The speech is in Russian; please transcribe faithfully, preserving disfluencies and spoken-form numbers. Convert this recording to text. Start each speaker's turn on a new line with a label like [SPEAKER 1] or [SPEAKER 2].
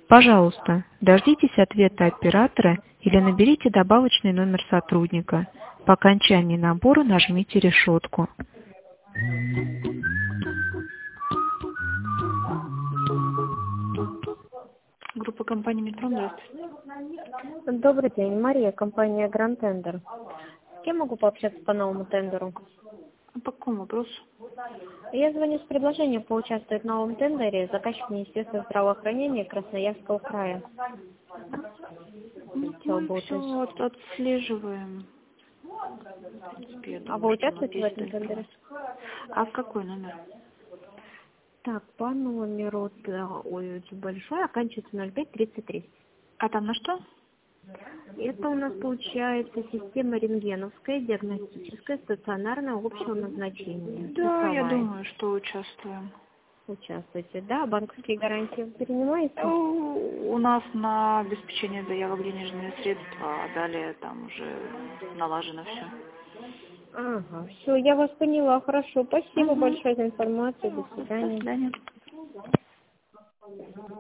[SPEAKER 1] Пожалуйста, дождитесь ответа оператора или наберите добавочный номер сотрудника. По окончании набора нажмите решетку. Группа компании «Метро», здравствуйте.
[SPEAKER 2] Добрый день, Мария, компания Grand Tender. С кем могу пообщаться по новому тендеру?
[SPEAKER 1] А по какому вопросу?
[SPEAKER 2] Я звоню с предложением поучаствовать в новом тендере заказчик Министерства здравоохранения Красноярского края.
[SPEAKER 1] Ну,
[SPEAKER 2] Хотела бы
[SPEAKER 1] мы все
[SPEAKER 2] уточнить.
[SPEAKER 1] от- отслеживаем. В принципе, я
[SPEAKER 2] А
[SPEAKER 1] думаю,
[SPEAKER 2] вы
[SPEAKER 1] что у нас
[SPEAKER 2] участвуете в
[SPEAKER 1] есть
[SPEAKER 2] этом
[SPEAKER 1] эта
[SPEAKER 2] тендере?
[SPEAKER 1] информация. А какой номер?
[SPEAKER 2] Так, по номеру, да, ой, очень большой, оканчивается ноль пять тридцать три.
[SPEAKER 1] А там на что?
[SPEAKER 2] Это у нас получается система рентгеновская, диагностическая, стационарная, общего назначения.
[SPEAKER 1] Да, я
[SPEAKER 2] Цифровая.
[SPEAKER 1] думаю, что участвуем.
[SPEAKER 2] Участвуете, да? Банковские гарантии вы принимаете?
[SPEAKER 1] Ну, у нас на обеспечение заявок денежные средства, а далее там уже налажено все.
[SPEAKER 2] Ага, все, я вас поняла, хорошо. Спасибо
[SPEAKER 1] Угу.
[SPEAKER 2] большое за информацию. До
[SPEAKER 1] До
[SPEAKER 2] свидания.
[SPEAKER 1] свидания.